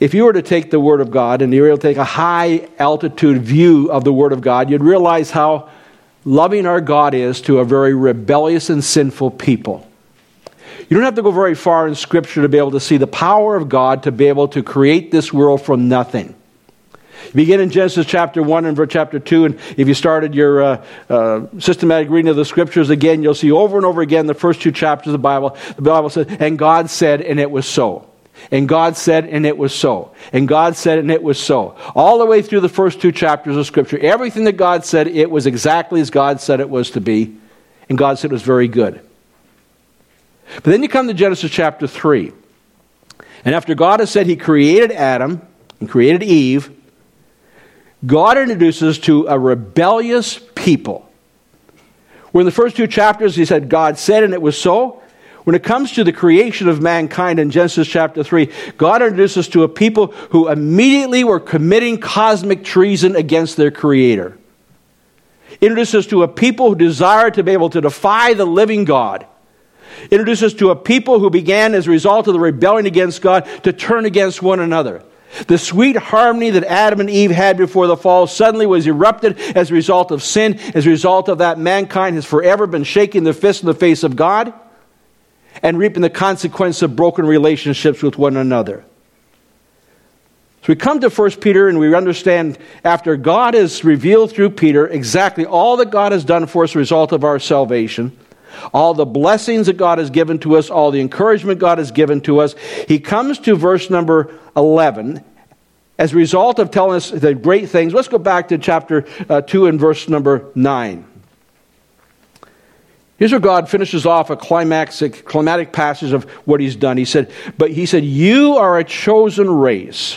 if you were to take the Word of God and you were to take a high altitude view of the Word of God, you'd realize how loving our God is to a very rebellious and sinful people. You don't have to go very far in Scripture to be able to see the power of God to be able to create this world from nothing. You begin in Genesis chapter 1 and chapter 2, and if you started your systematic reading of the Scriptures again, you'll see over and over again the first 2 chapters of the Bible says, and God said, and it was so. And God said, and it was so. And God said, and it was so. All the way through the first 2 chapters of Scripture, everything that God said, it was exactly as God said it was to be. And God said it was very good. But then you come to Genesis chapter 3. And after God has said He created Adam and created Eve, God introduces to a rebellious people. Where in the first 2 chapters He said, God said, and it was so. When it comes to the creation of mankind in Genesis chapter 3, God introduces to a people who immediately were committing cosmic treason against their Creator. Introduces to a people who desire to be able to defy the living God. Introduces to a people who began as a result of the rebellion against God to turn against one another. The sweet harmony that Adam and Eve had before the fall suddenly was erupted as a result of sin. As a result of that, mankind has forever been shaking their fist in the face of God and reaping the consequence of broken relationships with one another. So we come to 1 Peter and we understand after God has revealed through Peter exactly all that God has done for us as a result of our salvation, all the blessings that God has given to us, all the encouragement God has given to us, He comes to verse number 11 as a result of telling us the great things. Let's go back to chapter 2 and verse number 9. Here's where God finishes off a climatic passage of what He's done. He said, you are a chosen race.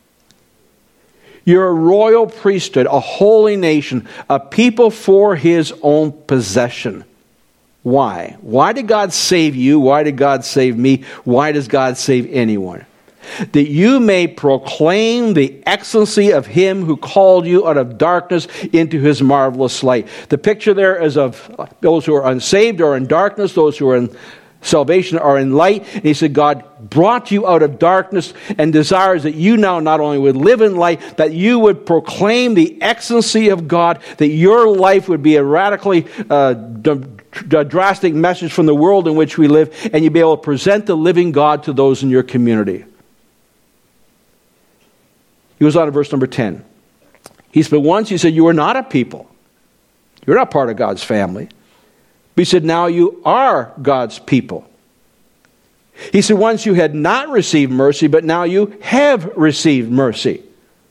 You're a royal priesthood, a holy nation, a people for His own possession. Why? Why did God save you? Why did God save me? Why does God save anyone? That you may proclaim the excellency of Him who called you out of darkness into His marvelous light. The picture there is of those who are unsaved or in darkness, those who are in salvation are in light. And He said God brought you out of darkness and desires that you now not only would live in light, that you would proclaim the excellency of God, that your life would be a radically drastic message from the world in which we live, and you'd be able to present the living God to those in your community. He goes on to verse number 10. He said, once He said, you were not a people. You're not part of God's family. But He said, now you are God's people. He said, once you had not received mercy, but now you have received mercy.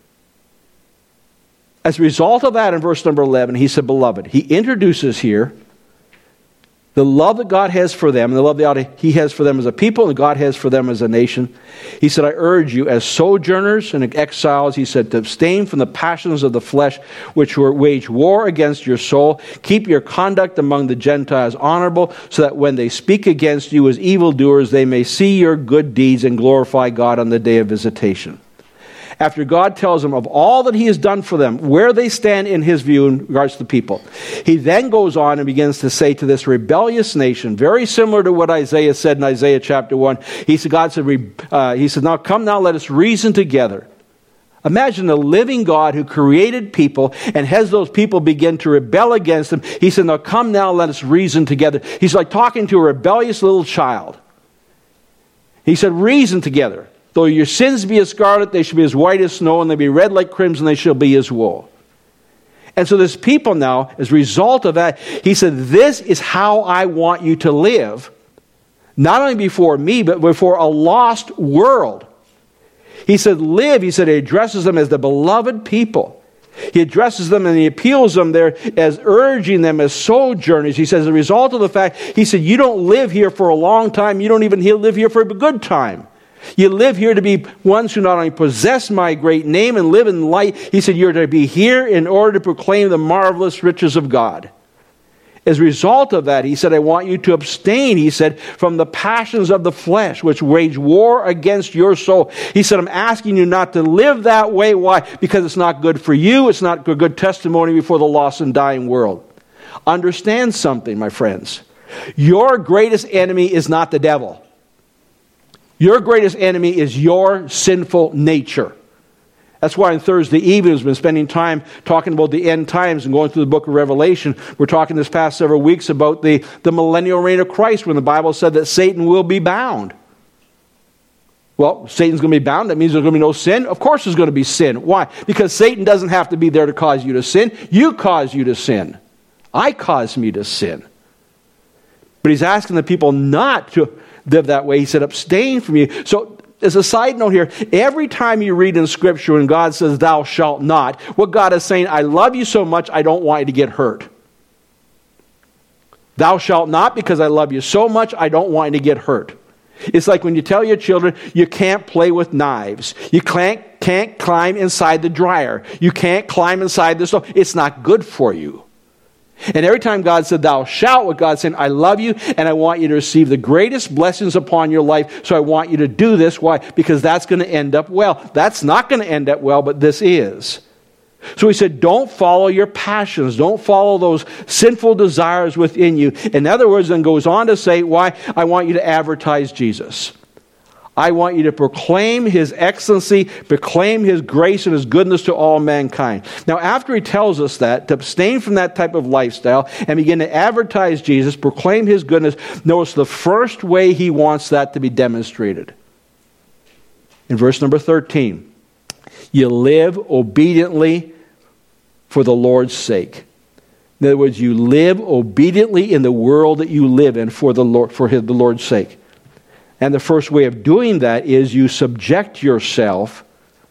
As a result of that, in verse number 11, He said, beloved, He introduces here the love that God has for them, and the love that He has for them as a people, and God has for them as a nation. He said, I urge you as sojourners and exiles, He said, to abstain from the passions of the flesh, which wage war against your soul. Keep your conduct among the Gentiles honorable, so that when they speak against you as evildoers, they may see your good deeds and glorify God on the day of visitation. After God tells them of all that He has done for them, where they stand in His view in regards to the people, He then goes on and begins to say to this rebellious nation, very similar to what Isaiah said in Isaiah chapter 1, He said, now come now, let us reason together. Imagine the living God who created people and has those people begin to rebel against Him. He said, now come now, let us reason together. He's like talking to a rebellious little child. He said, reason together. Though your sins be as scarlet, they shall be as white as snow, and they be red like crimson, they shall be as wool. And so this people now, as a result of that, He said, this is how I want you to live, not only before me, but before a lost world. He said, live. He said, He addresses them as the beloved people. He addresses them and He appeals them there as urging them as sojourners. He says, as a result of the fact, He said, you don't live here for a long time. You don't even live here for a good time. You live here to be ones who not only possess My great name and live in light. He said, you're to be here in order to proclaim the marvelous riches of God. As a result of that, He said, I want you to abstain, He said, from the passions of the flesh, which wage war against your soul. He said, I'm asking you not to live that way. Why? Because it's not good for you. It's not a good testimony before the lost and dying world. Understand something, my friends. Your greatest enemy is not the devil. Your greatest enemy is your sinful nature. That's why on Thursday evening we've been spending time talking about the end times and going through the book of Revelation. We're talking this past several weeks about the millennial reign of Christ, when the Bible said that Satan will be bound. Well, Satan's going to be bound. That means there's going to be no sin. Of course there's going to be sin. Why? Because Satan doesn't have to be there to cause you to sin. You cause you to sin. I cause me to sin. But he's asking the people not to live that way. He said, abstain from you. So, as a side note here, every time you read in Scripture when God says, thou shalt not, what God is saying, I love you so much, I don't want you to get hurt. Thou shalt not, because I love you so much, I don't want you to get hurt. It's like when you tell your children, you can't play with knives. You can't climb inside the dryer. You can't climb inside the stove. It's not good for you. And every time God said, thou shalt, what God's saying, I love you and I want you to receive the greatest blessings upon your life, so I want you to do this. Why? Because that's going to end up well. That's not going to end up well, but this is. So he said, don't follow your passions. Don't follow those sinful desires within you. In other words, then goes on to say, why? I want you to advertise Jesus. I want you to proclaim His excellency, proclaim His grace and His goodness to all mankind. Now, after he tells us that, to abstain from that type of lifestyle and begin to advertise Jesus, proclaim His goodness, notice the first way he wants that to be demonstrated. In verse number 13, you live obediently for the Lord's sake. In other words, you live obediently in the world that you live in for the Lord's sake. And the first way of doing that is you subject yourself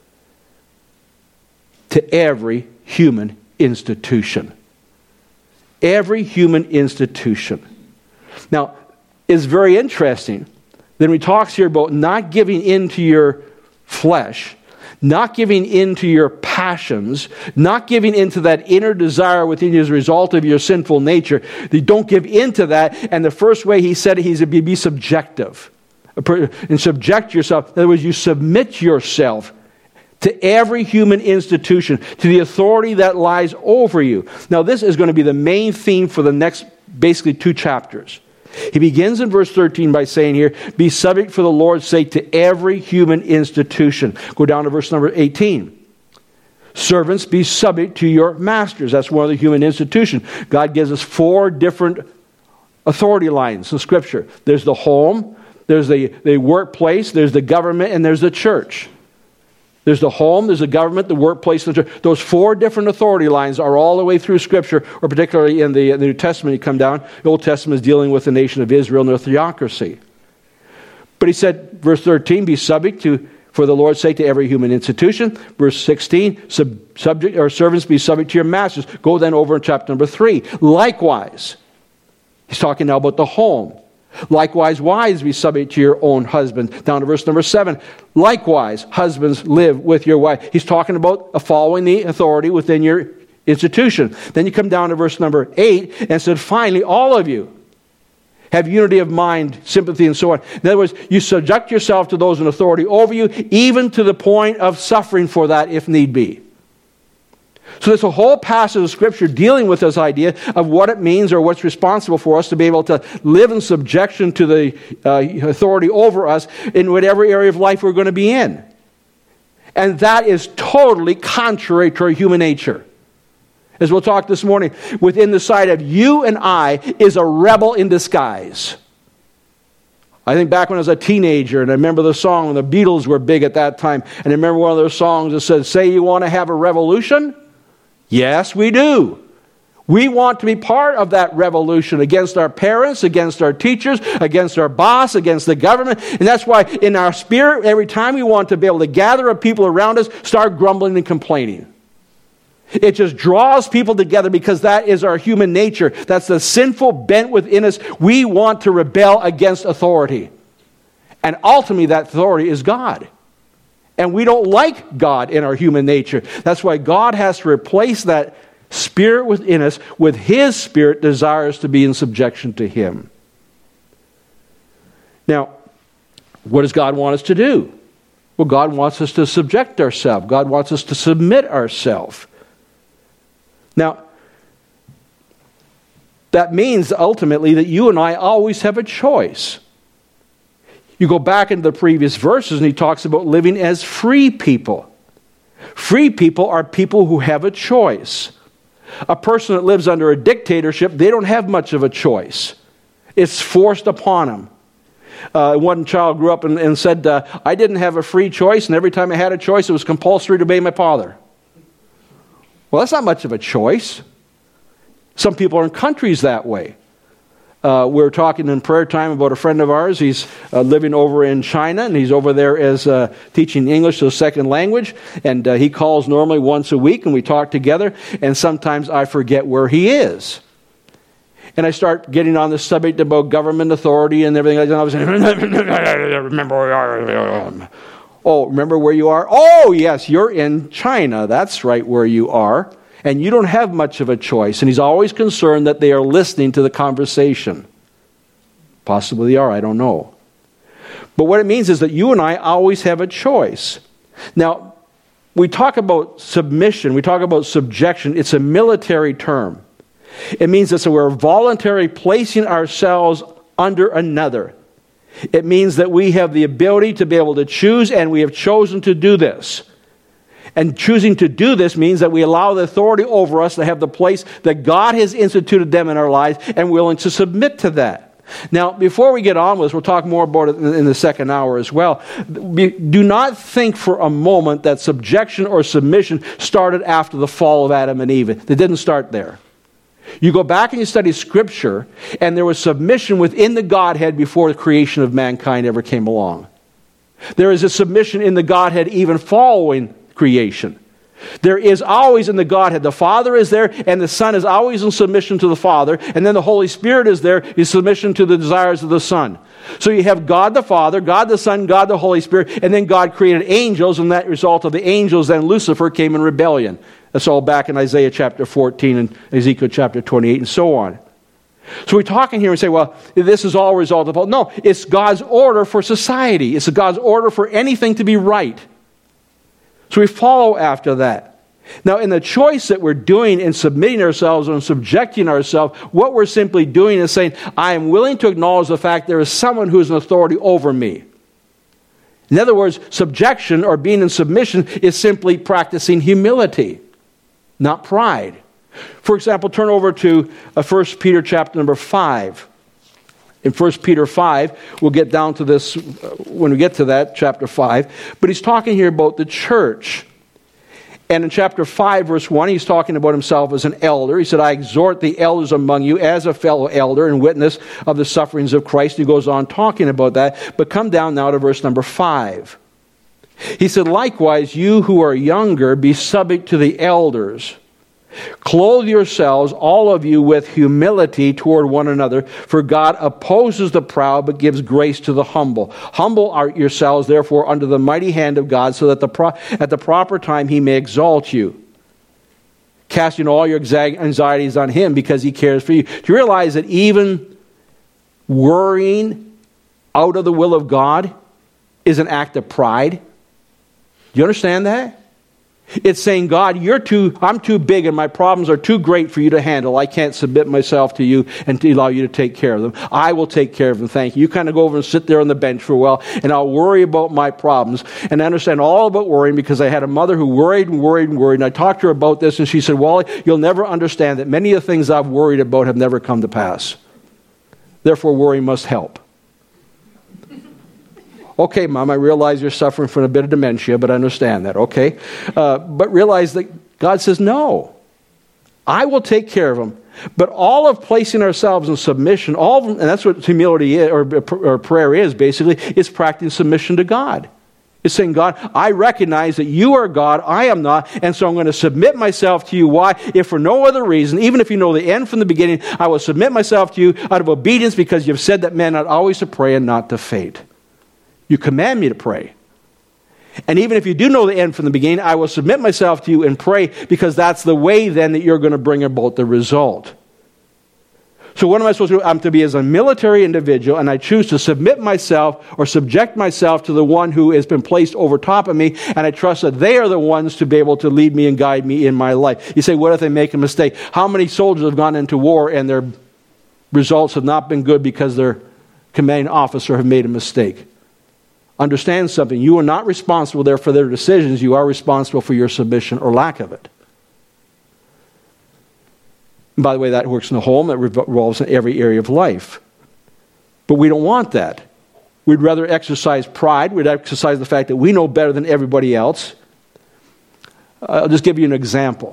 to every human institution. Every human institution. Now, it's very interesting. Then he talks here about not giving in to your flesh, not giving in to your passions, not giving in to that inner desire within you as a result of your sinful nature. You don't give in to that. And the first way he said it, he's to be subjective. And subject yourself. In other words, you submit yourself to every human institution, to the authority that lies over you. Now, this is going to be the main theme for the next, basically, 2 chapters. He begins in verse 13 by saying here, be subject for the Lord's sake to every human institution. Go down to verse number 18. Servants, be subject to your masters. That's one of the human institutions. God gives us 4 different authority lines in Scripture. There's the home, there's the workplace, there's the government, and there's the church. There's the home, there's the government, the workplace, and the church. Those 4 different authority lines are all the way through Scripture, or particularly in the New Testament, you come down. The Old Testament is dealing with the nation of Israel and their theocracy. But he said, verse 13, be subject to, for the Lord's sake, to every human institution. Verse 16, servants, be subject to your masters. Go then over in chapter number 3. Likewise, he's talking now about the home. Likewise, wives, be subject to your own husband. Down to verse number 7. Likewise, husbands, live with your wife. He's talking about following the authority within your institution. Then you come down to verse number 8 and said, finally, all of you have unity of mind, sympathy, and so on. In other words, you subject yourself to those in authority over you, even to the point of suffering for that if need be. So there's a whole passage of Scripture dealing with this idea of what it means or what's responsible for us to be able to live in subjection to the authority over us in whatever area of life we're going to be in. And that is totally contrary to our human nature. As we'll talk this morning, within the side of you and I is a rebel in disguise. I think back when I was a teenager, and I remember the song when the Beatles were big at that time, and I remember one of their songs that said, say you want to have a revolution? Yes, we do. We want to be part of that revolution against our parents, against our teachers, against our boss, against the government. And that's why in our spirit, every time we want to be able to gather up people around us, start grumbling and complaining. It just draws people together because that is our human nature. That's the sinful bent within us. We want to rebel against authority. And ultimately that authority is God. And we don't like God in our human nature. That's why God has to replace that spirit within us with His Spirit desires to be in subjection to Him. Now, what does God want us to do? Well, God wants us to subject ourselves. God wants us to submit ourselves. Now, that means ultimately that you and I always have a choice. You go back into the previous verses and he talks about living as free people. Free people are people who have a choice. A person that lives under a dictatorship, they don't have much of a choice. It's forced upon them. One child grew up and said, I didn't have a free choice, and every time I had a choice, it was compulsory to obey my father. Well, that's not much of a choice. Some people are in countries that way. We were talking in prayer time about a friend of ours. He's living over in China, and he's over there as teaching English as a second language. And he calls normally once a week, and we talk together. And sometimes I forget where he is. And I start getting on the subject about government authority and everything like that. I was saying, remember where you are. Oh, remember where you are? Oh, yes, you're in China. That's right where you are. And you don't have much of a choice. And he's always concerned that they are listening to the conversation. Possibly they are, I don't know. But what it means is that you and I always have a choice. Now, we talk about submission, we talk about subjection. It's a military term. It means that we're voluntarily placing ourselves under another. It means that we have the ability to be able to choose, and we have chosen to do this. And choosing to do this means that we allow the authority over us to have the place that God has instituted them in our lives, and we're willing to submit to that. Now, before we get on with this, we'll talk more about it in the second hour as well. Do not think for a moment that subjection or submission started after the fall of Adam and Eve. It didn't start there. You go back and you study Scripture, and there was submission within the Godhead before the creation of mankind ever came along. There is a submission in the Godhead even following creation. There is always in the Godhead, the Father is there, and the Son is always in submission to the Father, and then the Holy Spirit is there, in submission to the desires of the Son. So you have God the Father, God the Son, God the Holy Spirit, and then God created angels, and that result of the angels, then Lucifer came in rebellion. That's all back in Isaiah chapter 14 and Ezekiel chapter 28 and so on. So we're talking here and say, well, this is all a result of... No, it's God's order for society. It's God's order for anything to be right. So we follow after that. Now, in the choice that we're doing in submitting ourselves and subjecting ourselves, what we're simply doing is saying, I am willing to acknowledge the fact there is someone who is an authority over me. In other words, subjection or being in submission is simply practicing humility, not pride. For example, turn over to 1 Peter chapter number 5. In 1 Peter 5, we'll get down to this when we get to that, chapter 5. But he's talking here about the church. And in chapter 5, verse 1, he's talking about himself as an elder. He said, I exhort the elders among you as a fellow elder and witness of the sufferings of Christ. He goes on talking about that. But come down now to verse number 5. He said, likewise, you who are younger, be subject to the elders. Clothe yourselves, all of you, with humility toward one another, for God opposes the proud, but gives grace to the humble. Humble yourselves, therefore, under the mighty hand of God, so that at the proper time he may exalt you, casting all your anxieties on him, because he cares for you. Do you realize that even worrying out of the will of God is an act of pride? Do you understand that? It's saying, God, I'm too big and my problems are too great for you to handle. I can't submit myself to you and to allow you to take care of them. I will take care of them, thank you. You kind of go over and sit there on the bench for a while, and I'll worry about my problems. And I understand all about worrying because I had a mother who worried and worried and worried. And I talked to her about this, and she said, Wally, you'll never understand that many of the things I've worried about have never come to pass. Therefore, worry must help. Okay, Mom, I realize you're suffering from a bit of dementia, but I understand that, okay? But realize that God says, no, I will take care of them. But all of placing ourselves in submission, and that's what humility is, or prayer is, basically, is practicing submission to God. It's saying, God, I recognize that you are God, I am not, and so I'm going to submit myself to you. Why? If for no other reason, even if you know the end from the beginning, I will submit myself to you out of obedience, because you've said that men ought always to pray and not to faint. You command me to pray. And even if you do know the end from the beginning, I will submit myself to you and pray, because that's the way then that you're going to bring about the result. So what am I supposed to do? I'm to be as a military individual, and I choose to submit myself or subject myself to the one who has been placed over top of me, and I trust that they are the ones to be able to lead me and guide me in my life. You say, what if they make a mistake? How many soldiers have gone into war and their results have not been good because their commanding officer have made a mistake? understand something. You are not responsible there for their decisions. You are responsible for your submission or lack of it. And by the way, that works in the home. That revolves in every area of life. But we don't want that. We'd rather exercise pride. We'd exercise the fact that we know better than everybody else. I'll just give you an example.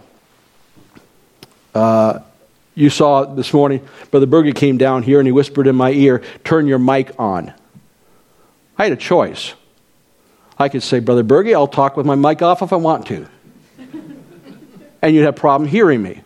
You saw this morning, Brother Berge came down here and he whispered in my ear, "Turn your mic on." I had a choice. I could say, "Brother Berge, I'll talk with my mic off if I want to." And you'd have a problem hearing me.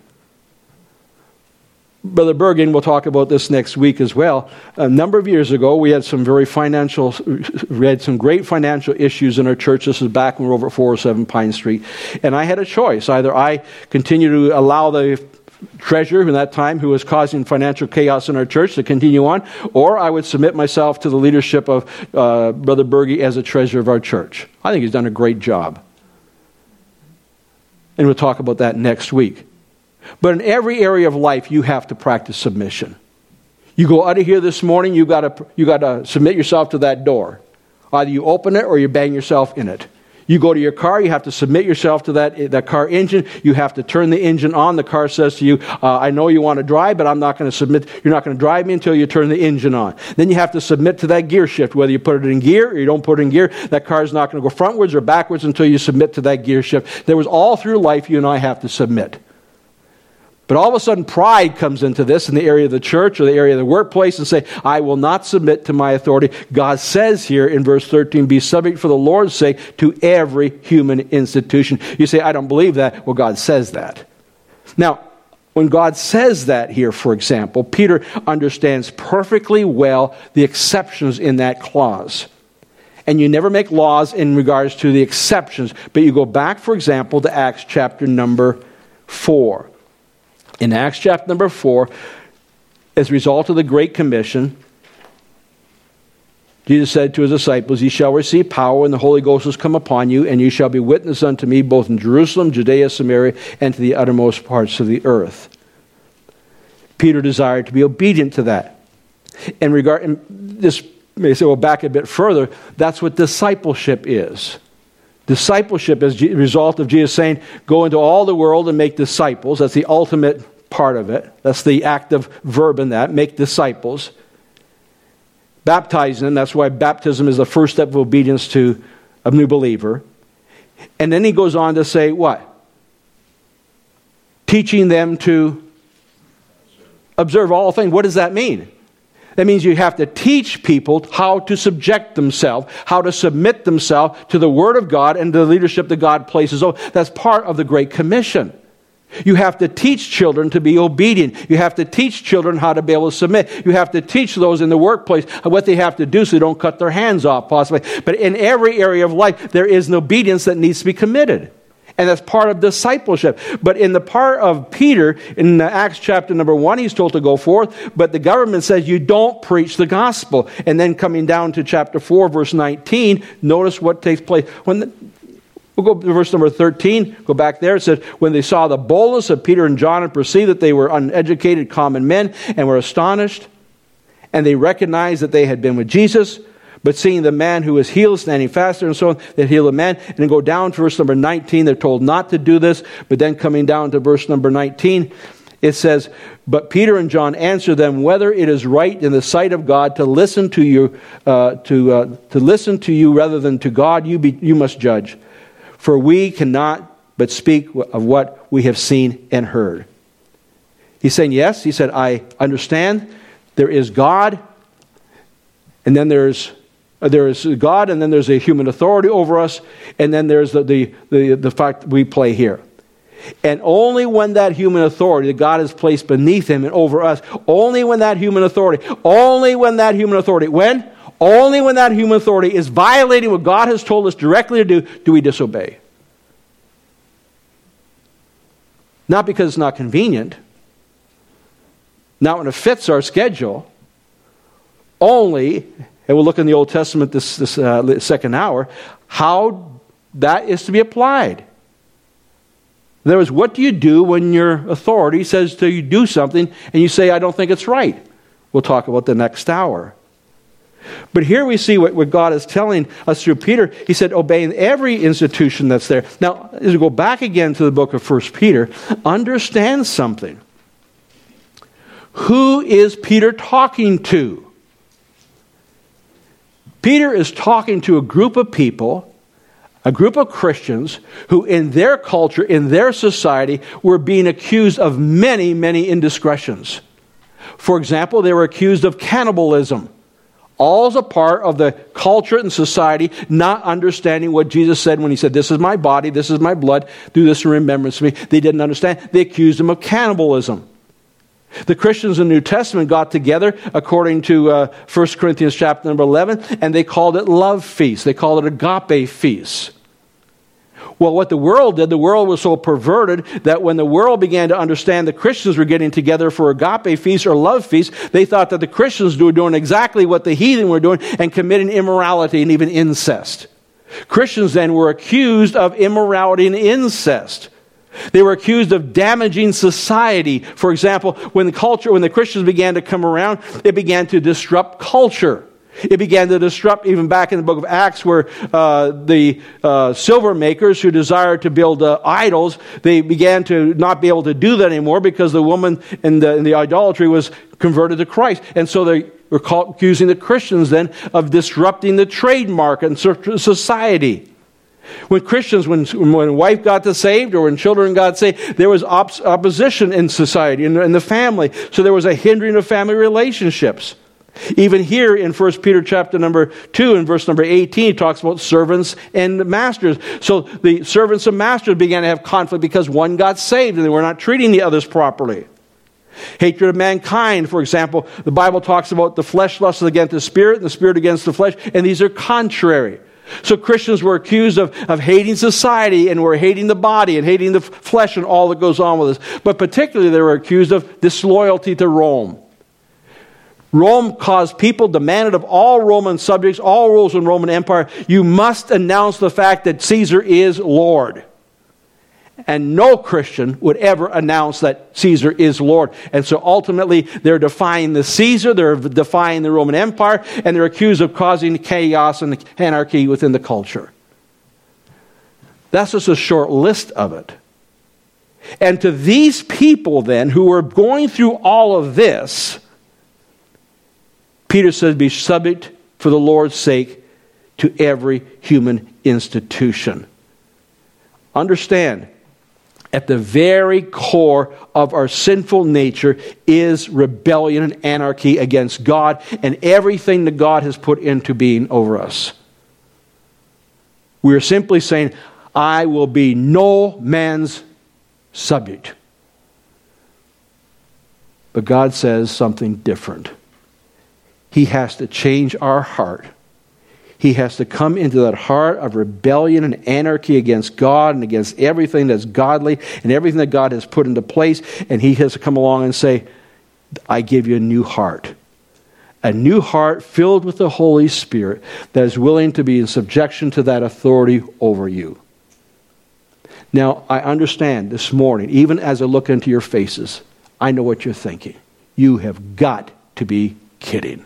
Brother Berge, and we'll talk about this next week as well. A number of years ago, we had some great financial issues in our church. This is back when we were over at 407 Pine Street. And I had a choice. Either I continue to allow the treasurer in that time who was causing financial chaos in our church to continue on, or I would submit myself to the leadership of Brother Berge as a treasurer of our church. I think he's done a great job. And we'll talk about that next week. But in every area of life, you have to practice submission. You go out of here this morning, you got to submit yourself to that door. Either you open it or you bang yourself in it. You go to your car, you have to submit yourself to that car engine. You have to turn the engine on. The car says to you, "I know you want to drive, but I'm not going to submit. You're not going to drive me until you turn the engine on." Then you have to submit to that gear shift, whether you put it in gear or you don't put it in gear. That car is not going to go frontwards or backwards until you submit to that gear shift. There was all through life you and I have to submit. But all of a sudden, pride comes into this in the area of the church or the area of the workplace and say, "I will not submit to my authority." God says here in verse 13, "Be subject for the Lord's sake to every human institution." You say, "I don't believe that." Well, God says that. Now, when God says that here, for example, Peter understands perfectly well the exceptions in that clause. And you never make laws in regards to the exceptions, but you go back, for example, to Acts chapter number 4. In Acts chapter number 4, as a result of the Great Commission, Jesus said to his disciples, "Ye shall receive power when the Holy Ghost has come upon you, and you shall be witnesses unto me both in Jerusalem, Judea, Samaria, and to the uttermost parts of the earth." Peter desired to be obedient to that. And this may say, well, back a bit further, that's what discipleship is. Discipleship is a result of Jesus saying, "Go into all the world and make disciples." That's the ultimate part of it. That's the active verb in that, make disciples. Baptizing them, that's why baptism is the first step of obedience to a new believer. And then he goes on to say what? Teaching them to observe all things. What does that mean? That means you have to teach people how to subject themselves, how to submit themselves to the Word of God and the leadership that God places. Oh, that's part of the Great Commission. You have to teach children to be obedient. You have to teach children how to be able to submit. You have to teach those in the workplace what they have to do so they don't cut their hands off, possibly. But in every area of life, there is an obedience that needs to be committed. And that's part of discipleship. But in the part of Peter, in Acts chapter number 1, he's told to go forth. But the government says you don't preach the gospel. And then coming down to chapter 4, verse 19, notice what takes place. We'll go to verse number 13. Go back there. It says, "When they saw the boldness of Peter and John and perceived that they were uneducated common men and were astonished, and they recognized that they had been with Jesus, but seeing the man who was healed standing faster and so on, they healed the man." And then go down to verse number 19. They're told not to do this. But then coming down to verse number 19, it says, "But Peter and John answered them, whether it is right in the sight of God to listen to you, to listen to you rather than to God, you must judge. For we cannot but speak of what we have seen and heard." He's saying, yes, he said, I understand there is God, and then there is God, and then there's a human authority over us, and then there's the fact we play here. And only when that human authority that God has placed beneath him and over us, only when that human authority is violating what God has told us directly to do we disobey. Not because it's not convenient, not when it fits our schedule, only, and we'll look in the Old Testament this second hour, how that is to be applied. In other words, what do you do when your authority says to you do something and you say, "I don't think it's right"? We'll talk about the next hour. But here we see what God is telling us through Peter. He said, obey in every institution that's there. Now, as we go back again to the book of 1 Peter, understand something. Who is Peter talking to? Peter is talking to a group of people, a group of Christians, who in their culture, in their society, were being accused of many, many indiscretions. For example, they were accused of cannibalism. All is a part of the culture and society, not understanding what Jesus said when he said, this is my body, this is my blood, do this in remembrance of me. They didn't understand. They accused him of cannibalism. The Christians in the New Testament got together, according to 1 Corinthians chapter number 11, and they called it love feasts. They called it agape feasts. Well, what the world did, the world was so perverted that when the world began to understand the Christians were getting together for agape feasts or love feasts, they thought that the Christians were doing exactly what the heathen were doing and committing immorality and even incest. Christians then were accused of immorality and incest. They were accused of damaging society. For example, when the Christians began to come around, it began to disrupt culture. It began to disrupt, even back in the book of Acts, where the silver makers who desired to build idols, they began to not be able to do that anymore because the woman in the idolatry was converted to Christ. And so they were accusing the Christians then of disrupting the trade market and society. When a wife got saved or when children got saved, there was opposition in society, in the family. So there was a hindering of family relationships. Even here in 1 Peter chapter number 2 and verse number 18, it talks about servants and masters. So the servants and masters began to have conflict because one got saved and they were not treating the others properly. Hatred of mankind, for example, the Bible talks about the flesh lusts against the spirit and the spirit against the flesh, and these are contrary. So Christians were accused of hating society and were hating the body and hating the flesh and all that goes on with us. But particularly they were accused of disloyalty to Rome. Rome caused people, demanded of all Roman subjects, all rulers in the Roman Empire, you must announce the fact that Caesar is Lord. And no Christian would ever announce that Caesar is Lord. And so ultimately, they're defying the Caesar, they're defying the Roman Empire, and they're accused of causing chaos and anarchy within the culture. That's just a short list of it. And to these people then, who were going through all of this, Peter says, be subject for the Lord's sake to every human institution. Understand, at the very core of our sinful nature is rebellion and anarchy against God and everything that God has put into being over us. We are simply saying, I will be no man's subject. But God says something different. He has to change our heart. He has to come into that heart of rebellion and anarchy against God and against everything that's godly and everything that God has put into place. And He has to come along and say, I give you a new heart. A new heart filled with the Holy Spirit that is willing to be in subjection to that authority over you. Now, I understand this morning, even as I look into your faces, I know what you're thinking. You have got to be kidding.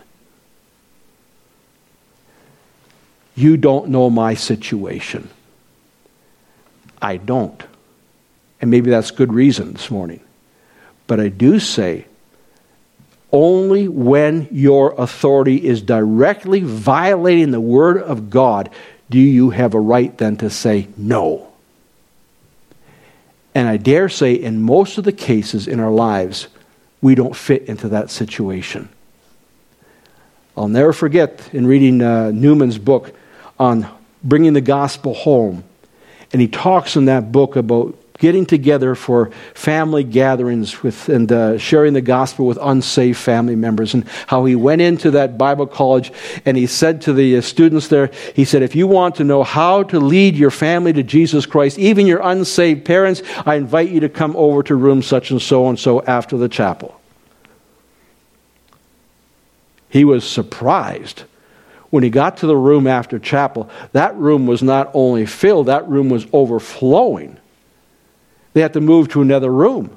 You don't know my situation. I don't. And maybe that's good reason this morning. But I do say, only when your authority is directly violating the Word of God do you have a right then to say no. And I dare say in most of the cases in our lives, we don't fit into that situation. I'll never forget in reading Newman's book on bringing the gospel home. And he talks in that book about getting together for family gatherings and sharing the gospel with unsaved family members, and how he went into that Bible college and he said to the students there, he said, if you want to know how to lead your family to Jesus Christ, even your unsaved parents, I invite you to come over to room such and so after the chapel. He was surprised when he got to the room after chapel. That room was not only filled, that room was overflowing. They had to move to another room.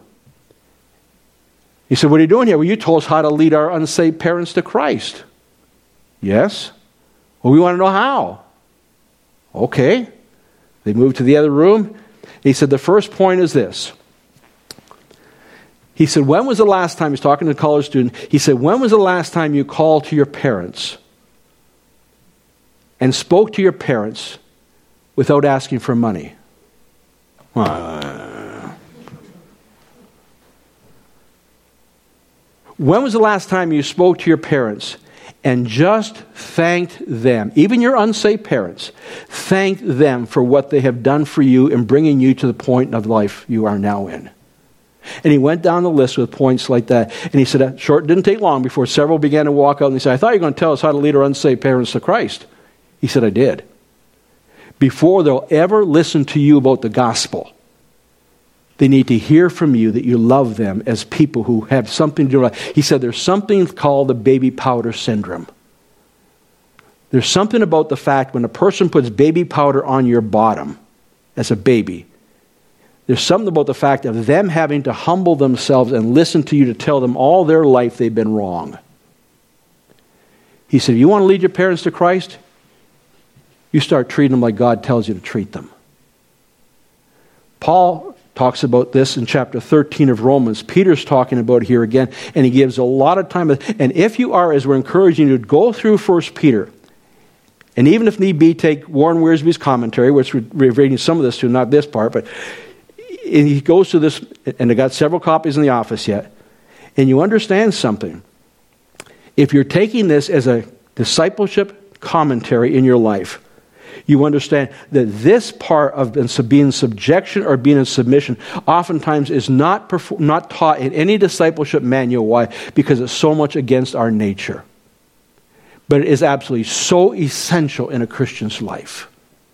He said, what are you doing here? Well, you told us how to lead our unsaved parents to Christ. Yes. Well, we want to know how. Okay. They moved to the other room. He said, the first point is this. He said, when was the last time, he's talking to a college student, he said, when was the last time you called to your parents and spoke to your parents without asking for money? When was the last time you spoke to your parents and just thanked them, even your unsaved parents, thanked them for what they have done for you in bringing you to the point of life you are now in? And he went down the list with points like that. And he said, it didn't take long before several began to walk out and he said, I thought you were going to tell us how to lead our unsaved parents to Christ. He said, I did. Before they'll ever listen to you about the gospel, they need to hear from you that you love them as people who have something to do with life. He said there's something called the baby powder syndrome. There's something about the fact when a person puts baby powder on your bottom as a baby, there's something about the fact of them having to humble themselves and listen to you to tell them all their life they've been wrong. He said, you want to lead your parents to Christ? You start treating them like God tells you to treat them. Paul talks about this in chapter 13 of Romans. Peter's talking about it here again, and he gives a lot of time. And if you are, as we're encouraging you to go through 1 Peter, and even if need be, take Warren Wiersbe's commentary, which we're reading some of this to, not this part, but and he goes to this, and I got several copies in the office yet, and you understand something. If you're taking this as a discipleship commentary in your life, you understand that this part of being in subjection or being in submission oftentimes is not taught in any discipleship manual. Why? Because it's so much against our nature. But it is absolutely so essential in a Christian's life.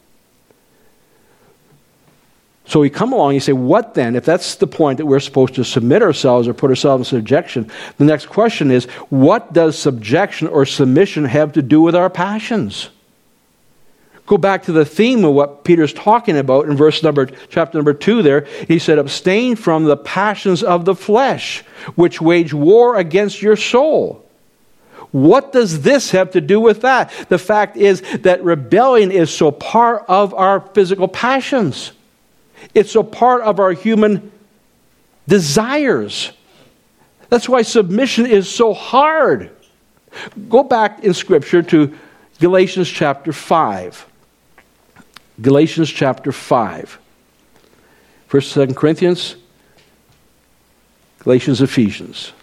So we come along and you say, what then? If that's the point that we're supposed to submit ourselves or put ourselves in subjection, the next question is, what does subjection or submission have to do with our passions? Go back to the theme of what Peter's talking about in chapter number 2 there. He said, abstain from the passions of the flesh, which wage war against your soul. What does this have to do with that? The fact is that rebellion is so part of our physical passions. It's a part of our human desires. That's why submission is so hard. Go back in Scripture to Galatians chapter 5. Galatians chapter 5. 1st, 2nd Corinthians, Galatians, Ephesians.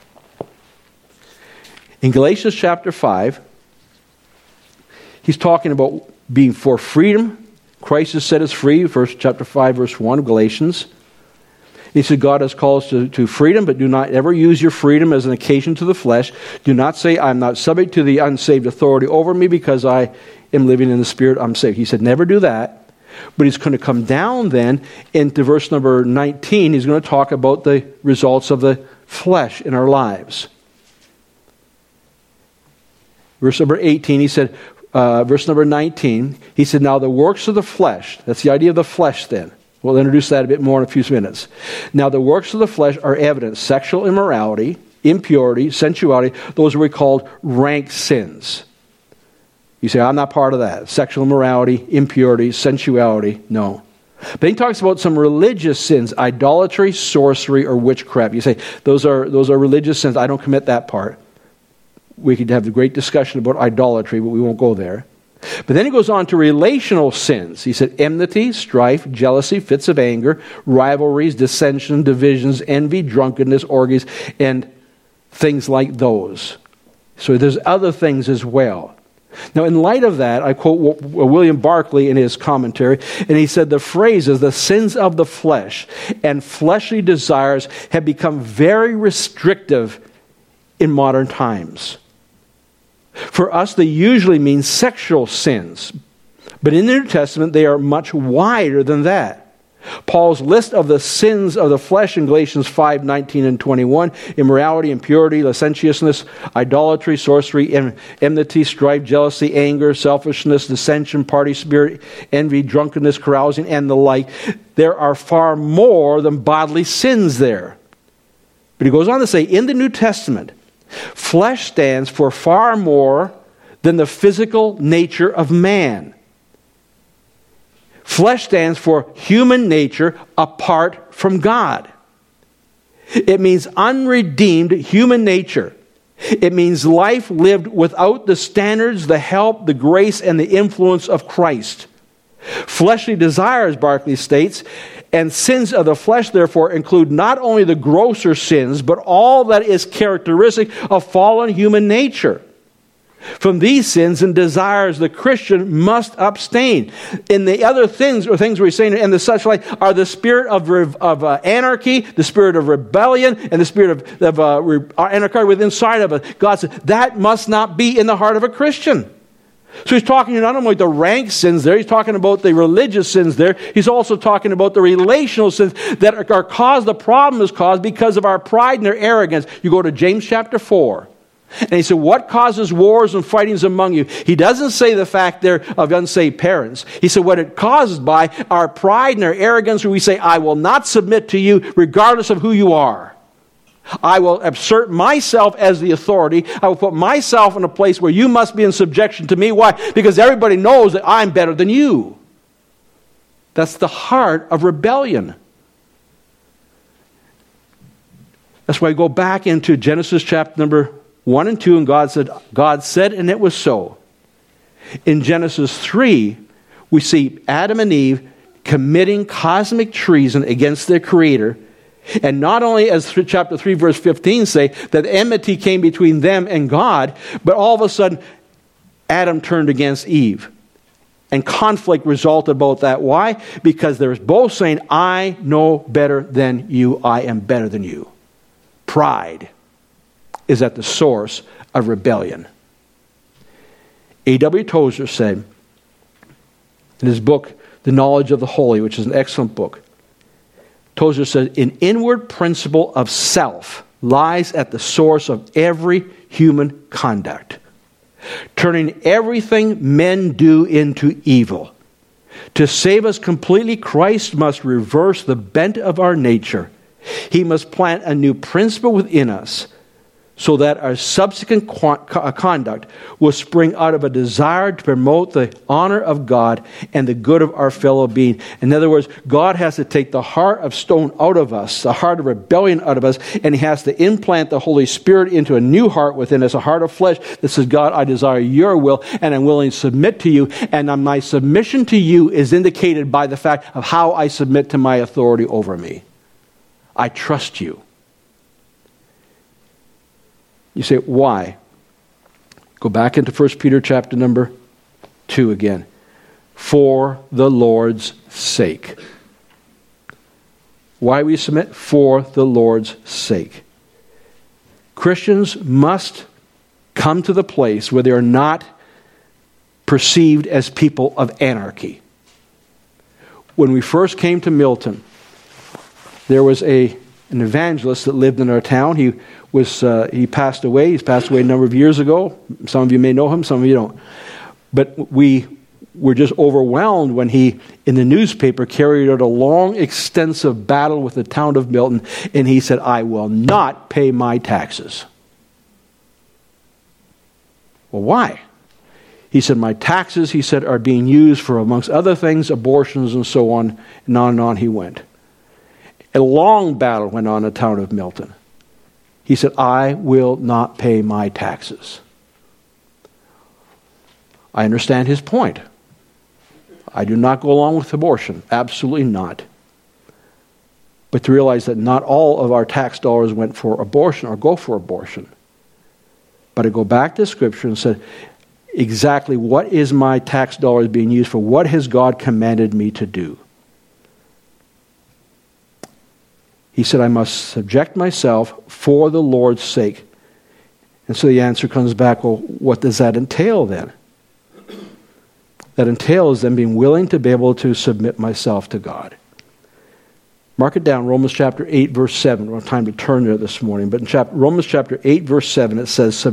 In Galatians chapter 5, he's talking about being for freedom. Christ has set us free, chapter 5, verse 1 of Galatians. He said, God has called us to freedom, but do not ever use your freedom as an occasion to the flesh. Do not say, I'm not subject to the unsaved authority over me because I am living in the Spirit, I'm saved. He said, never do that. But he's going to come down then into verse number 19. He's going to talk about the results of the flesh in our lives. Verse number 18, he said, verse number 19, he said, now the works of the flesh, that's the idea of the flesh then. We'll introduce that a bit more in a few minutes. Now the works of the flesh are evident: sexual immorality, impurity, sensuality. Those are what we called rank sins. You say, I'm not part of that. Sexual immorality, impurity, sensuality, no. But he talks about some religious sins: idolatry, sorcery, or witchcraft. You say, those are religious sins. I don't commit that part. We could have a great discussion about idolatry, but we won't go there. But then he goes on to relational sins. He said enmity, strife, jealousy, fits of anger, rivalries, dissension, divisions, envy, drunkenness, orgies, and things like those. So there's other things as well. Now, in light of that, I quote William Barclay in his commentary, and he said the phrases, the sins of the flesh and fleshly desires have become very restrictive in modern times. For us, they usually mean sexual sins. But in the New Testament, they are much wider than that. Paul's list of the sins of the flesh in Galatians 5, 19 and 21, immorality, impurity, licentiousness, idolatry, sorcery, enmity, strife, jealousy, anger, selfishness, dissension, party spirit, envy, drunkenness, carousing, and the like. There are far more than bodily sins there. But he goes on to say, in the New Testament, flesh stands for far more than the physical nature of man. Flesh stands for human nature apart from God. It means unredeemed human nature. It means life lived without the standards, the help, the grace, and the influence of Christ. Fleshly desires, Barclay states, and sins of the flesh, therefore, include not only the grosser sins, but all that is characteristic of fallen human nature. From these sins and desires, the Christian must abstain. And the other things, or things we're saying, and the such like, are the spirit of anarchy, the spirit of rebellion, and the spirit of anarchy within inside of us. God said that must not be in the heart of a Christian. So he's talking not only the rank sins there, he's talking about the religious sins there. He's also talking about the relational sins that are caused. The problem is caused because of our pride and our arrogance. You go to James chapter 4. And he said, what causes wars and fightings among you? He doesn't say the fact there of unsaved parents. He said what it causes by our pride and our arrogance, where we say, I will not submit to you regardless of who you are. I will assert myself as the authority. I will put myself in a place where you must be in subjection to me. Why? Because everybody knows that I'm better than you. That's the heart of rebellion. That's why I go back into Genesis chapter number 1 and 2, and God said, and it was so. In Genesis 3, we see Adam and Eve committing cosmic treason against their Creator. And not only, as chapter 3, verse 15 say, that enmity came between them and God, but all of a sudden, Adam turned against Eve. And conflict resulted about that. Why? Because they're both saying, I know better than you. I am better than you. Pride is at the source of rebellion. A.W. Tozer said in his book, The Knowledge of the Holy, which is an excellent book, Tozer said, an inward principle of self lies at the source of every human conduct, turning everything men do into evil. To save us completely, Christ must reverse the bent of our nature. He must plant a new principle within us, so that our subsequent conduct will spring out of a desire to promote the honor of God and the good of our fellow being. In other words, God has to take the heart of stone out of us, the heart of rebellion out of us, and He has to implant the Holy Spirit into a new heart within us, a heart of flesh that says, God, I desire your will, and I'm willing to submit to you. And my submission to you is indicated by the fact of how I submit to my authority over me. I trust you. You say, why? Go back into 1 Peter chapter number 2 again. For the Lord's sake. Why we submit? For the Lord's sake. Christians must come to the place where they are not perceived as people of anarchy. When we first came to Milton, there was an evangelist that lived in our town. He passed away. He's passed away a number of years ago. Some of you may know him, some of you don't. But we were just overwhelmed when he, in the newspaper, carried out a long, extensive battle with the town of Milton, and he said, I will not pay my taxes. Well, why? He said, my taxes, he said, are being used for, amongst other things, abortions and so on, and on he went. A long battle went on in the town of Milton. He said, I will not pay my taxes. I understand his point. I do not go along with abortion. Absolutely not. But to realize that not all of our tax dollars went for abortion or go for abortion. But I go back to Scripture and said, exactly what is my tax dollars being used for? What has God commanded me to do? He said, I must subject myself for the Lord's sake. And so the answer comes back, well, what does that entail then? That entails then being willing to be able to submit myself to God. Mark it down, Romans chapter 8, verse 7. We don't have time to turn there this morning, but in Romans chapter 8, verse 7, it says, for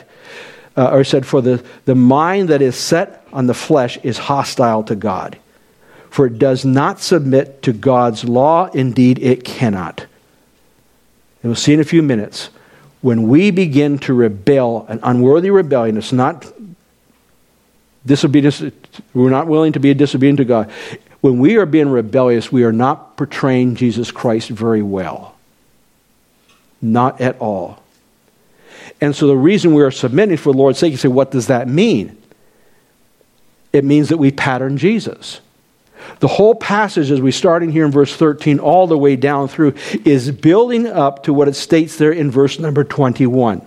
the mind that is set on the flesh is hostile to God. For it does not submit to God's law. Indeed, it cannot. And we'll see in a few minutes. When we begin to rebel, an unworthy rebellion, it's not Disobedience, we're not willing to be disobedient to God. When we are being rebellious, we are not portraying Jesus Christ very well. Not at all. And so the reason we are submitting for the Lord's sake, you say, what does that mean? It means that we pattern Jesus. The whole passage, as we start in here in verse 13, all the way down through, is building up to what it states there in verse number 21.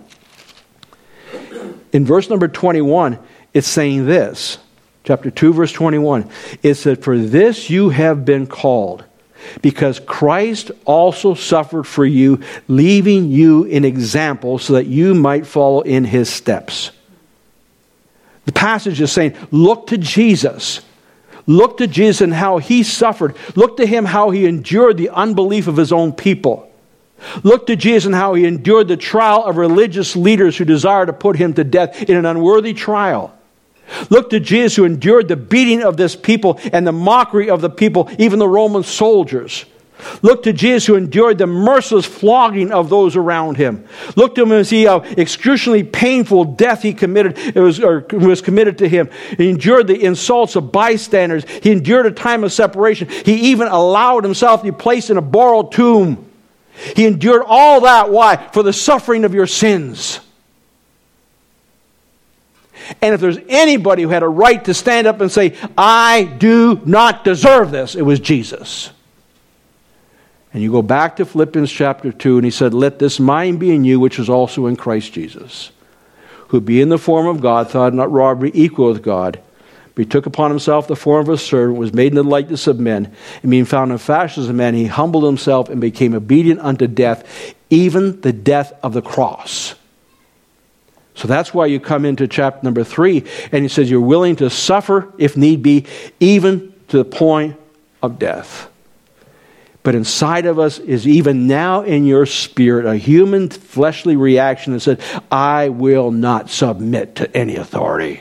In verse number 21, it's saying this, chapter 2, verse 21. It said, for this you have been called, because Christ also suffered for you, leaving you an example so that you might follow in his steps. The passage is saying, look to Jesus. Look to Jesus and how he suffered. Look to him how he endured the unbelief of his own people. Look to Jesus and how he endured the trial of religious leaders who desired to put him to death in an unworthy trial. Look to Jesus who endured the beating of this people and the mockery of the people, even the Roman soldiers. Look to Jesus who endured the merciless flogging of those around him. Look to him and see how excruciatingly painful death he committed was committed to him. He endured the insults of bystanders. He endured a time of separation. He even allowed himself to be placed in a borrowed tomb. He endured all that. Why? For the suffering of your sins. And if there's anybody who had a right to stand up and say, I do not deserve this, it was Jesus. And you go back to Philippians chapter 2, and he said, let this mind be in you, which is also in Christ Jesus, who being the form of God, thought not robbery equal with God, but he took upon himself the form of a servant, was made in the likeness of men, and being found in fashion as a man, he humbled himself and became obedient unto death, even the death of the cross. So that's why you come into chapter number 3, and he says you're willing to suffer, if need be, even to the point of death. But inside of us is even now in your spirit a human fleshly reaction that said, I will not submit to any authority.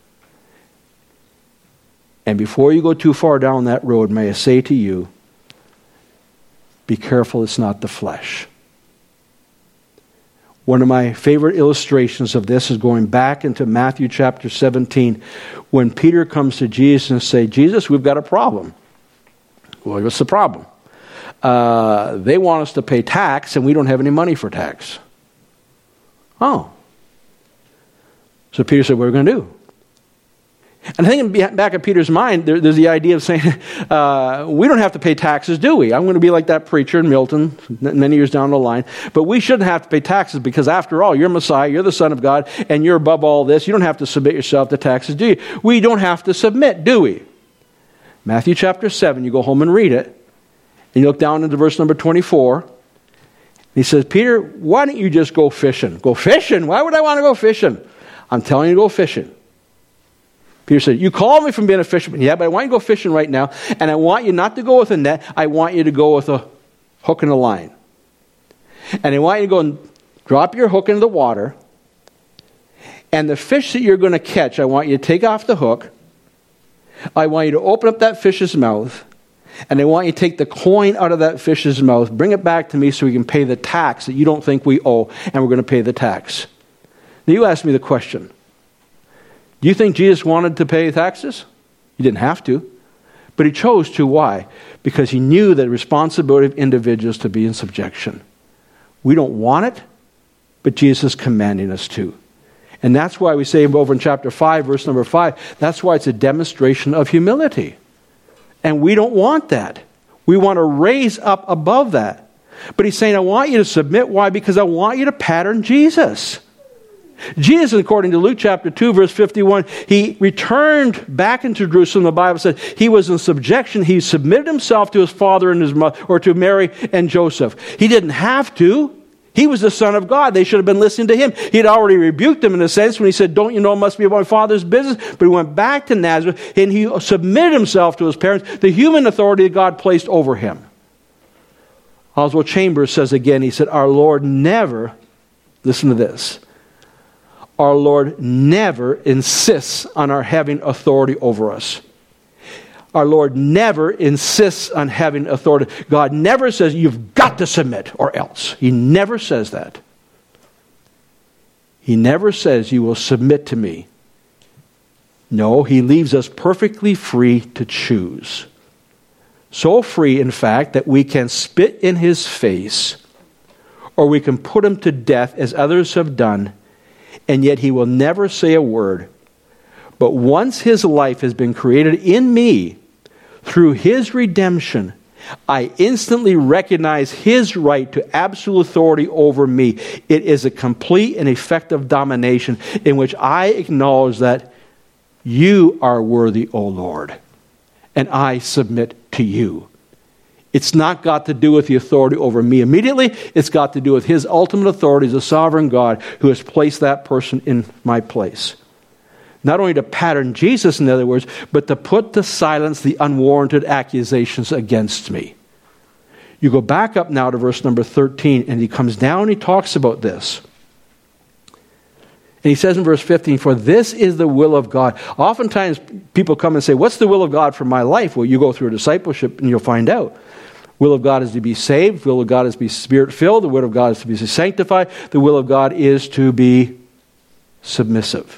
And before you go too far down that road, may I say to you, be careful it's not the flesh. One of my favorite illustrations of this is going back into Matthew chapter 17, when Peter comes to Jesus and says, Jesus, we've got a problem. Well, what's the problem? They want us to pay tax, and we don't have any money for tax. Oh. So Peter said, what are we going to do? And I think back in Peter's mind, there's the idea of saying, we don't have to pay taxes, do we? I'm going to be like that preacher in Milton many years down the line. But we shouldn't have to pay taxes because after all, you're Messiah, you're the Son of God, and you're above all this. You don't have to submit yourself to taxes, do you? We don't have to submit, do we? Matthew chapter 7, you go home and read it. And you look down into verse number 24. He says, Peter, why don't you just go fishing? Go fishing? Why would I want to go fishing? I'm telling you to go fishing. Peter said, you called me from being a fisherman. Yeah, but I want you to go fishing right now. And I want you not to go with a net. I want you to go with a hook and a line. And I want you to go and drop your hook into the water. And the fish that you're going to catch, I want you to take off the hook. I want you to open up that fish's mouth. And I want you to take the coin out of that fish's mouth, bring it back to me so we can pay the tax that you don't think we owe, and we're going to pay the tax. Now you ask me the question. Do you think Jesus wanted to pay taxes? He didn't have to. But he chose to. Why? Because he knew the responsibility of individuals to be in subjection. We don't want it, but Jesus is commanding us to. And that's why we say over in chapter 5, verse number 5, that's why it's a demonstration of humility. And we don't want that. We want to raise up above that. But he's saying, I want you to submit. Why? Because I want you to pattern Jesus. Jesus, according to Luke chapter 2, verse 51, he returned back into Jerusalem. The Bible said he was in subjection. He submitted himself to his father and his mother, or to Mary and Joseph. He didn't have to. He was the Son of God. They should have been listening to him. He had already rebuked them in a sense when he said, don't you know it must be my Father's business? But he went back to Nazareth and he submitted himself to his parents, the human authority that God placed over him. Oswald Chambers says again, he said, our Lord never, listen to this, our Lord never insists on our having authority over us. Our Lord never insists on having authority. God never says, you've got to submit or else. He never says that. He never says, you will submit to me. No, he leaves us perfectly free to choose. So free, in fact, that we can spit in his face, or we can put him to death as others have done, and yet he will never say a word. But once his life has been created in me, through his redemption, I instantly recognize his right to absolute authority over me. It is a complete and effective domination in which I acknowledge that you are worthy, O Lord, and I submit to you. It's not got to do with the authority over me immediately. It's got to do with his ultimate authority as a sovereign God who has placed that person in my place. Not only to pattern Jesus, in other words, but to put to silence the unwarranted accusations against me. You go back up now to verse number 13, and he comes down and he talks about this. And he says in verse 15, for this is the will of God. Oftentimes people come and say, what's the will of God for my life? Well, you go through a discipleship and you'll find out. Will of God is to be saved. Will of God is to be spirit-filled. The will of God is to be sanctified. The will of God is to be submissive.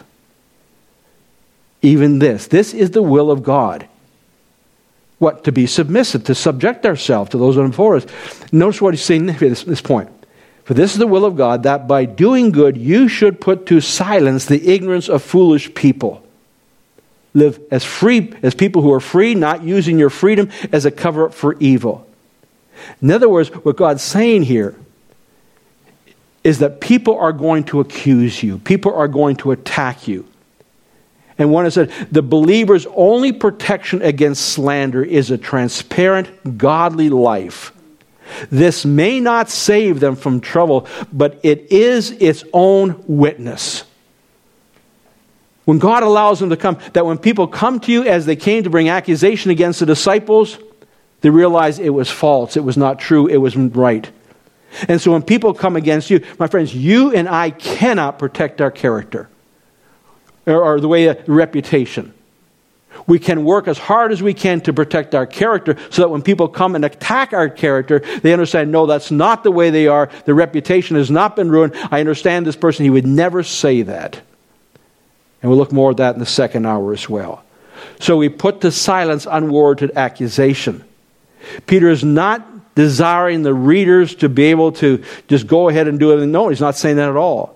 Even this is the will of God. What? To be submissive, to subject ourselves to those that are before us. Notice what he's saying at this point. For this is the will of God, that by doing good you should put to silence the ignorance of foolish people. Live as free, as people who are free, not using your freedom as a cover-up for evil. In other words, what God's saying here is that people are going to accuse you. People are going to attack you. And one has said, the believer's only protection against slander is a transparent, godly life. This may not save them from trouble, but it is its own witness. When God allows them to come, that when people come to you as they came to bring accusation against the disciples, they realize it was false, it was not true, it wasn't right. And so when people come against you, my friends, you and I cannot protect our character. Or the way reputation. We can work as hard as we can to protect our character so that when people come and attack our character, they understand, no, that's not the way they are. The reputation has not been ruined. I understand this person. He would never say that. And we'll look more at that in the second hour as well. So we put to silence unwarranted accusation. Peter is not desiring the readers to be able to just go ahead and do everything. No, he's not saying that at all.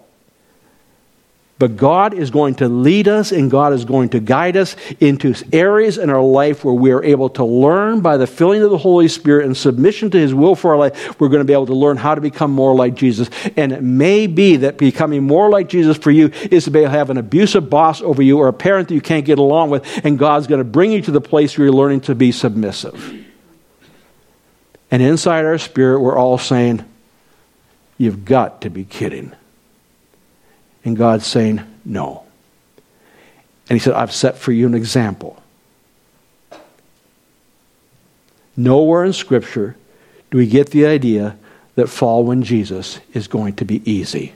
But God is going to lead us and God is going to guide us into areas in our life where we are able to learn by the filling of the Holy Spirit and submission to his will for our life. We're going to be able to learn how to become more like Jesus. And it may be that becoming more like Jesus for you is to be able to have an abusive boss over you or a parent that you can't get along with, and God's going to bring you to the place where you're learning to be submissive. And inside our spirit, we're all saying, you've got to be kidding. And God's saying, no. And he said, I've set for you an example. Nowhere in Scripture do we get the idea that following Jesus is going to be easy.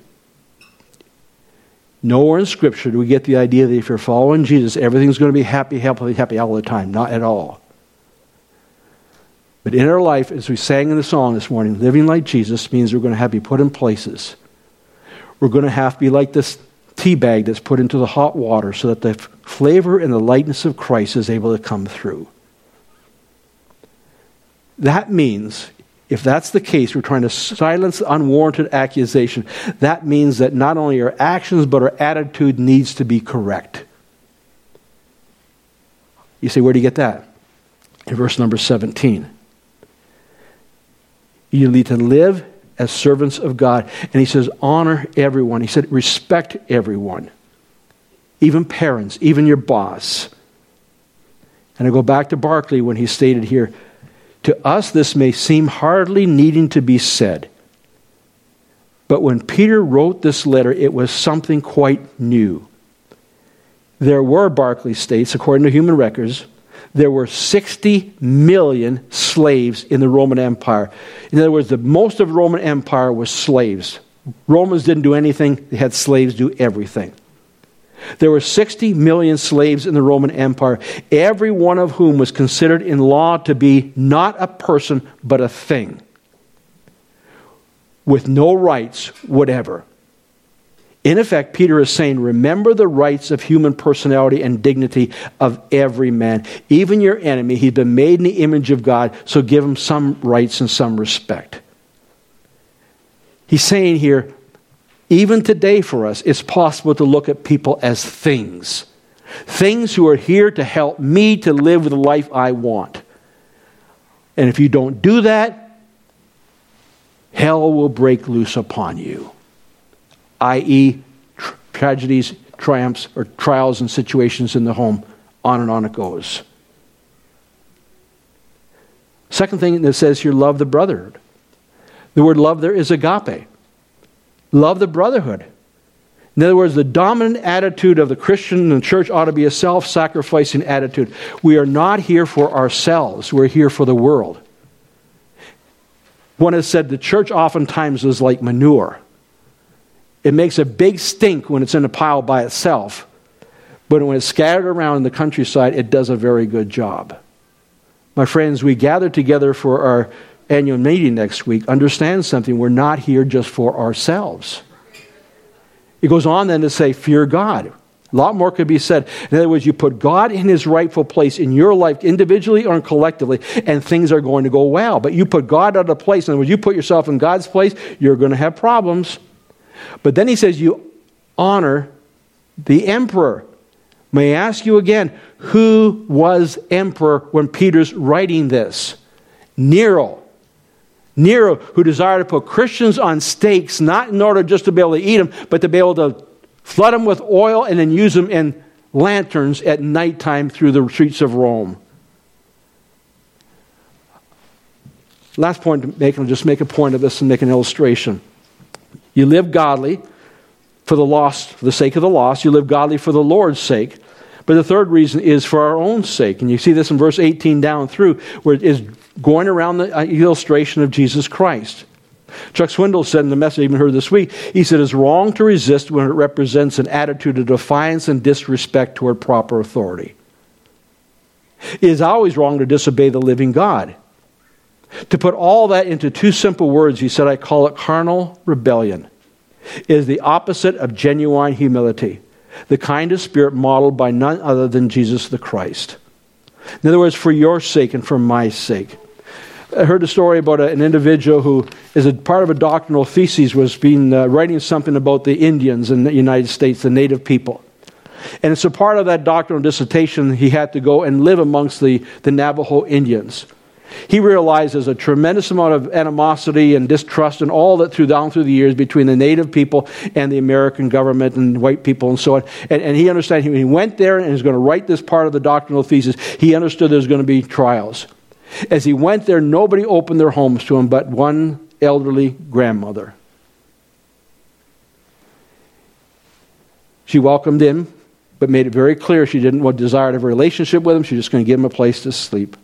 Nowhere in Scripture do we get the idea that if you're following Jesus, everything's going to be happy all the time. Not at all. But in our life, as we sang in the song this morning, living like Jesus means we're going to have to be put in places. We're going to have to be like this tea bag that's put into the hot water so that the flavor and the lightness of Christ is able to come through. That means, if that's the case, we're trying to silence unwarranted accusation. That means that not only our actions, but our attitude needs to be correct. You say, where do you get that? In verse number 17. You need to live as servants of God. And he says, honor everyone. He said, respect everyone. Even parents, even your boss. And I go back to Barclay when he stated here, to us this may seem hardly needing to be said. But when Peter wrote this letter, it was something quite new. There were, Barclay states, according to human records, there were 60 million slaves in the Roman Empire. In other words, most of the Roman Empire was slaves. Romans didn't do anything. They had slaves do everything. There were 60 million slaves in the Roman Empire, every one of whom was considered in law to be not a person, but a thing, with no rights whatever. In effect, Peter is saying, remember the rights of human personality and dignity of every man. Even your enemy, he's been made in the image of God, so give him some rights and some respect. He's saying here, even today for us, it's possible to look at people as things. Things who are here to help me to live the life I want. And if you don't do that, hell will break loose upon you. I.e., tragedies, triumphs, or trials and situations in the home. On and on it goes. Second thing that says here, love the brotherhood. The word love there is agape. Love the brotherhood. In other words, the dominant attitude of the Christian and the church ought to be a self-sacrificing attitude. We are not here for ourselves. We're here for the world. One has said the church oftentimes is like manure. It makes a big stink when it's in a pile by itself. But when it's scattered around in the countryside, it does a very good job. My friends, we gather together for our annual meeting next week. Understand something. We're not here just for ourselves. It goes on then to say, fear God. A lot more could be said. In other words, you put God in his rightful place in your life, individually or collectively, and things are going to go well. But you put God out of place. In other words, you put yourself in God's place, you're going to have problems. But then he says you honor the emperor. May I ask you again, who was emperor when Peter's writing this? Nero. Nero, who desired to put Christians on stakes, not in order just to be able to eat them, but to be able to flood them with oil and then use them in lanterns at nighttime through the streets of Rome. Last point to make, I'll just make a point of this and make an illustration. You live godly for the lost, for the sake of the lost. You live godly for the Lord's sake. But the third reason is for our own sake. And you see this in verse 18 down through, where it is going around the illustration of Jesus Christ. Chuck Swindoll said in the message I even heard this week, he said, it's wrong to resist when it represents an attitude of defiance and disrespect toward proper authority. It is always wrong to disobey the living God. To put all that into two simple words, he said, I call it carnal rebellion. It is the opposite of genuine humility, the kind of spirit modeled by none other than Jesus the Christ. In other words, for your sake and for my sake. I heard a story about an individual who, as a part of a doctrinal thesis, was writing something about the Indians in the United States, the native people. And as a part of that doctrinal dissertation, he had to go and live amongst the Navajo Indians. He realized there's a tremendous amount of animosity and distrust and all that down through the years between the native people and the American government and white people and so on. And he understood, he went there and was going to write this part of the doctrinal thesis. He understood there's going to be trials. As he went there, nobody opened their homes to him but one elderly grandmother. She welcomed him, but made it very clear she didn't desire to have a relationship with him. She was just going to give him a place to sleep.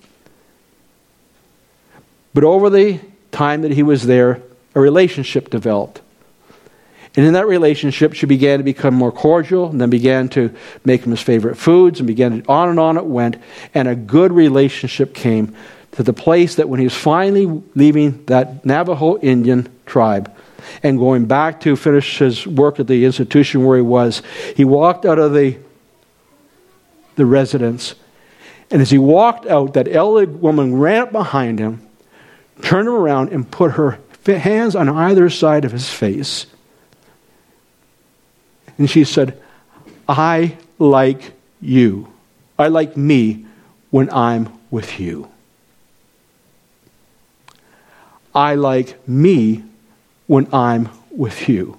But over the time that he was there, a relationship developed. And in that relationship, she began to become more cordial, and then began to make him his favorite foods, and began to, on it went. And a good relationship came to the place that when he was finally leaving that Navajo Indian tribe and going back to finish his work at the institution where he walked out of the residence. And as he walked out, that elderly woman ran up behind him, turned him around, and put her hands on either side of his face. And she said, I like you. I like me when I'm with you. I like me when I'm with you.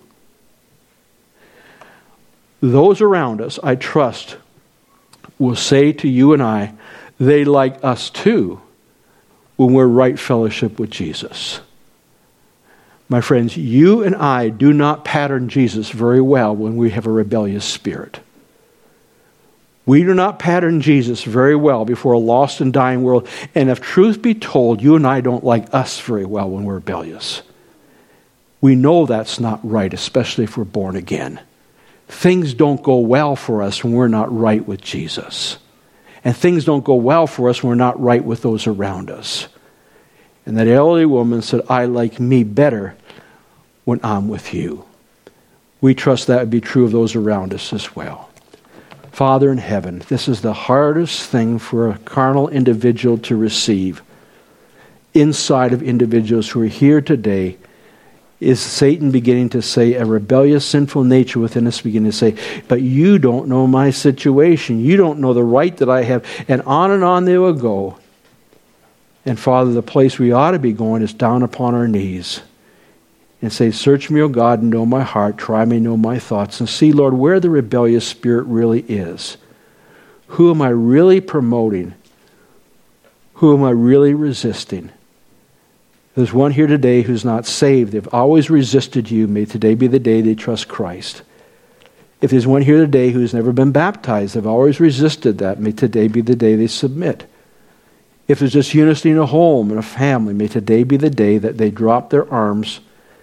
Those around us, I trust, will say to you and I, they like us too when we're right fellowship with Jesus. My friends, you and I do not pattern Jesus very well when we have a rebellious spirit. We do not pattern Jesus very well before a lost and dying world. And if truth be told, you and I don't like us very well when we're rebellious. We know that's not right, especially if we're born again. Things don't go well for us when we're not right with Jesus. And things don't go well for us when we're not right with those around us. And that elderly woman said, I like me better when I'm with you. we trust that would be true of those around us as well. Father in heaven, this is the hardest thing for a carnal individual to receive. Inside of individuals who are here today, is Satan beginning to say, a rebellious, sinful nature within us beginning to say, but you don't know my situation. You don't know the right that I have. And on they will go. And Father, the place we ought to be going is down upon our knees and say, search me, O God, and know my heart. Try me, know my thoughts. And see, Lord, where the rebellious spirit really is. Who am I really promoting? Who am I really resisting? There's one here today who's not saved. They've always resisted you. May today be the day they trust Christ. If there's one here today who's never been baptized, they've always resisted that. May today be the day they submit. If there's just unity in a home and a family, may today be the day that they drop their arms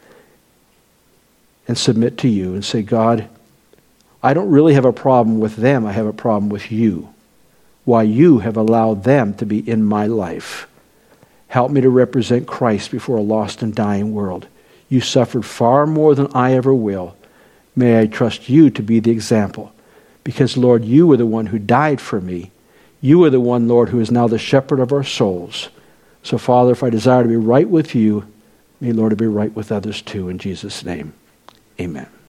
and submit to you and say, God, I don't really have a problem with them. I have a problem with you. Why you have allowed them to be in my life. Help me to represent Christ before a lost and dying world. You suffered far more than I ever will. May I trust you to be the example. Because, Lord, you were the one who died for me. You are the one, Lord, who is now the shepherd of our souls. So, Father, if I desire to be right with you, may, Lord, to be right with others too. In Jesus' name, amen.